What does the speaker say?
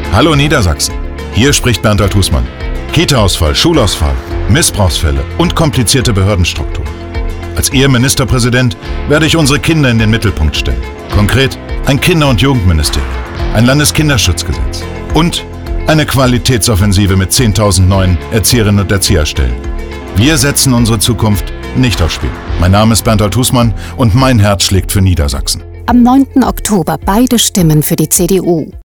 Hallo Niedersachsen, hier spricht Bernd Husmann. Kita-Ausfall, Schulausfall, Missbrauchsfälle und komplizierte Behördenstruktur. Als Ihr Ministerpräsident werde ich unsere Kinder in den Mittelpunkt stellen. Konkret ein Kinder- und Jugendministerium, ein Landeskinderschutzgesetz und eine Qualitätsoffensive mit 10.000 neuen Erzieherinnen und Erzieherstellen. Wir setzen unsere Zukunft nicht aufs Spiel. Mein Name ist Bernd Husmann und mein Herz schlägt für Niedersachsen. Am 9. Oktober beide Stimmen für die CDU.